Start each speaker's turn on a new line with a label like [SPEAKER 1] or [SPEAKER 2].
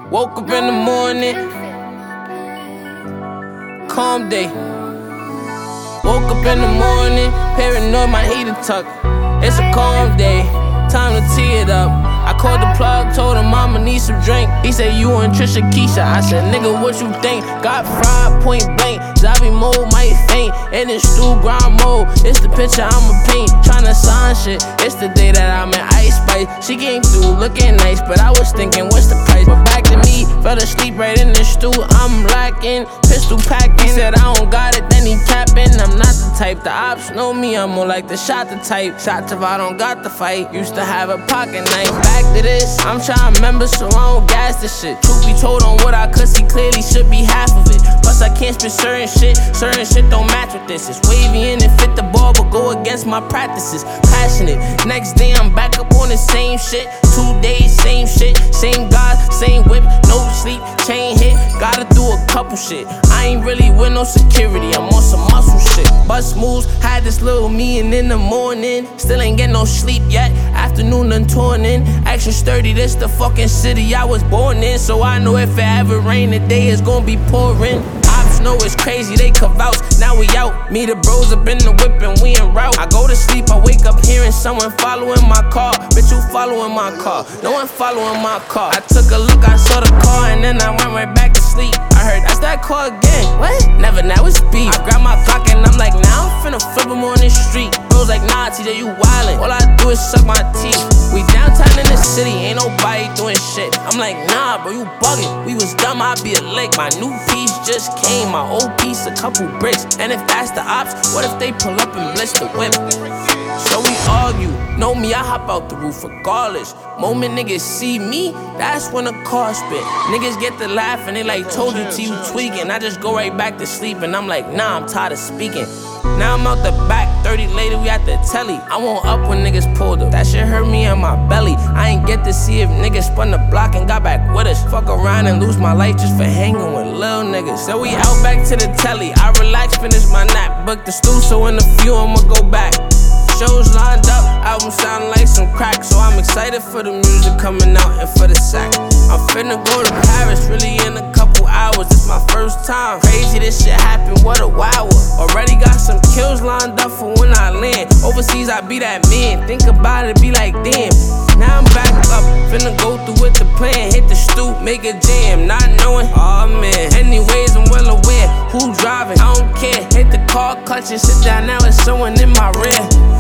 [SPEAKER 1] Woke up in the morning, calm day. Woke up in the morning, paranoid, my heater tuck. It's a calm day, time to tee it up. I called the plug, told him I'ma need some drink. He said, you and Trisha Keisha. I said, nigga, what you think? Got fried point blank, zombie mode might faint. In this stew grind mode, it's the picture I'ma paint. Tryna sign shit, it's the day that I'm in Ice Spice. She came through looking nice, but I was thinking, what's the price? But back to me, fell asleep right in the stew. I'm lacking, pistol packing. He said I don't got it, then he capping. I'm not the type, the ops know me, I'm more like the shot the type. Shots if I don't got the fight, used to have a pocket knife. Back to this, I'm trying to remember so I don't gas this shit. Truth be told on what I could see clearly should be half of it. Plus I can't spit certain shit don't match with this. It's wavy and it fit the ball but go against my practices. Passionate, next day I'm back up on the same shit. 2 days, same shit, same guys, same whip, no sleep, chain hit. Gotta do a couple shit, I ain't really with no security, I'm on some muscle shit. Bust moves, had this little meeting in the morning. Still ain't get no sleep yet, afternoon done torn in. Action sturdy, this the fucking city I was born in. So I know if it ever rain, the day is gonna be pouring. Ops know it's crazy, they could vouch, now we out. Me the bros up in the whip and we en route. I go to sleep, I wake up hearing someone following my car. Bitch, you following my car? No one following my car. I took a look, I saw the car and then I went right back to sleep. I heard, that's that car again. What? Never, now it's beef. I grab my Glock and I'm like, now I'm finna flip him on this street. Bros like, nah, TJ, you wildin'. All I do is suck my teeth. We downtown in the city, ain't nobody doing shit. I'm like, nah, bro, you buggin'. We was dumb, I'd be a lick. My new piece just came, my old piece, a couple bricks. And if that's the ops, what if they pull up and blitz the whip? So we argue, know me, I hop out the roof regardless. Moment niggas see me, that's when the car spit. Niggas get to laugh and they like, told you till you tweaking. I just go right back to sleep and I'm like, nah, I'm tired of speaking. Now I'm out the back, 30 later, we at the telly. I won't up when niggas pulled up, that shit hurt me in my belly. I ain't get to see if niggas spun the block and got back with us. Fuck around and lose my life just for hanging with lil niggas. So we out back to the telly, I relax, finish my nap. Book the stool, so in a few I'ma go back. Shows lined up, album sound like some crack. So I'm excited for the music coming out and for the sack. I'm finna go to Paris, really in a couple hours. This my first time, crazy this shit happened, what a wow. Already got some kills lined up for when I land. Overseas I be that man, think about it, be like damn. Now I'm back up, finna go through with the plan. Hit the stoop, make a jam, not knowing, oh man. Anyways, I'm well aware, who driving, I don't care. Hit the car, clutch and sit down, now it's someone in my rear.